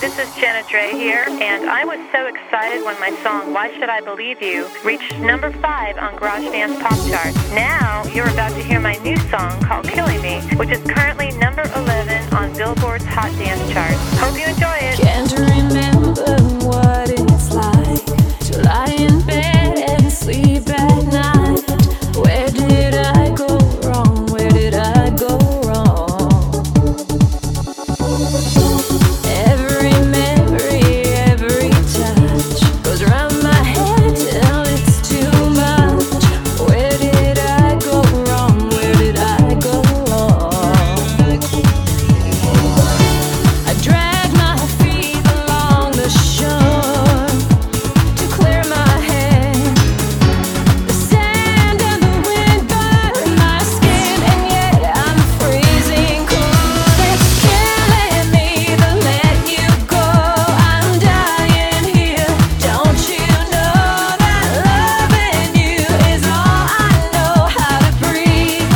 This is Jenna Dre here, and I was so excited when my song Why Should I Believe You reached number 5 on Garage Dance Pop Chart. Now you're about to hear my new song called Killing Me, which is currently number 11 on Billboard's Hot Dance Chart. Hope you enjoy it. Can't remember what it's like to lie in bed and sleep at night. Where did I go wrong? Where did I go wrong? Every memory, every touch goes around my head till it's too much. Where did I go wrong? Where did I go wrong? I drag my feet along the shore to clear my head. The sand and the wind burn my skin, and yet I'm freezing cold. It's killing me to let you go. I'm dying here. Don't you know that loving you is all I know how to breathe?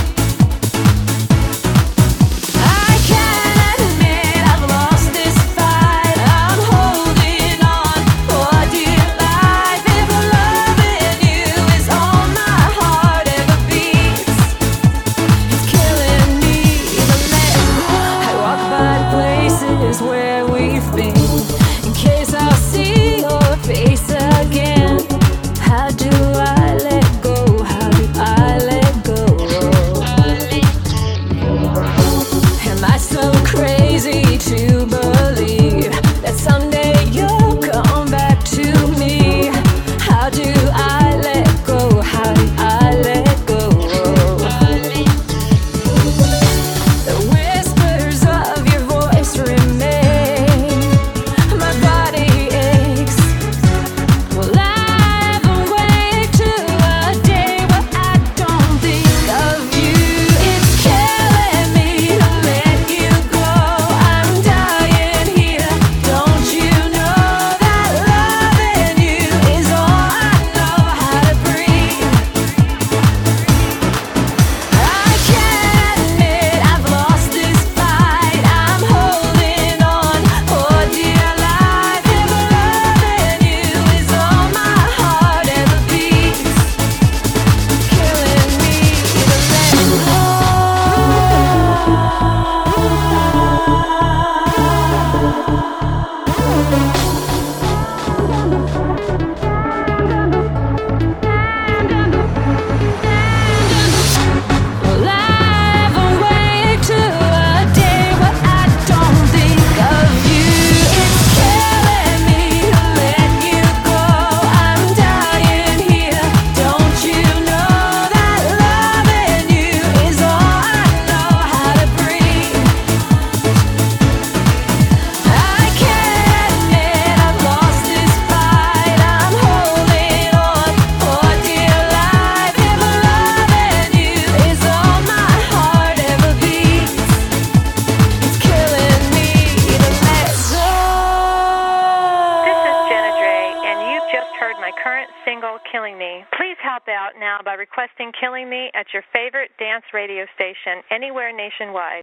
I can't admit I've lost this fight. I'm holding on for dear life. If loving you is all my heart ever beats, it's killing me to let go. I walk by places where we've been in case I'll see your face again. How do I let go? How do I let go? Am I so crazy to believe that someday you'll come back to me? How do I let go? How do I let go? The whispers of your voice remain. My body aches. Will I ever wake to a day where I don't think of you? It's killing me to let you go. I'm dying here. Don't you know that loving you is all I know how to breathe? I can't admit I've lost this fight. I'm holding on for dear life. If loving you is all my heart ever beats, killing me to let go. Will I ever wake to a day where I don't think of you? It's killing me to let you go. I'm dying here. Don't you know that loving you is all I know how to breathe? I can't admit I've lost this fight. I'm holding on for dear life. If loving you is all my heart ever beats, it's killing me to let go. This is Jenna Dre, and you've just heard my current single, Killing Me. Please help out now by requesting Killing Me at your favorite dance radio station anywhere nationwide.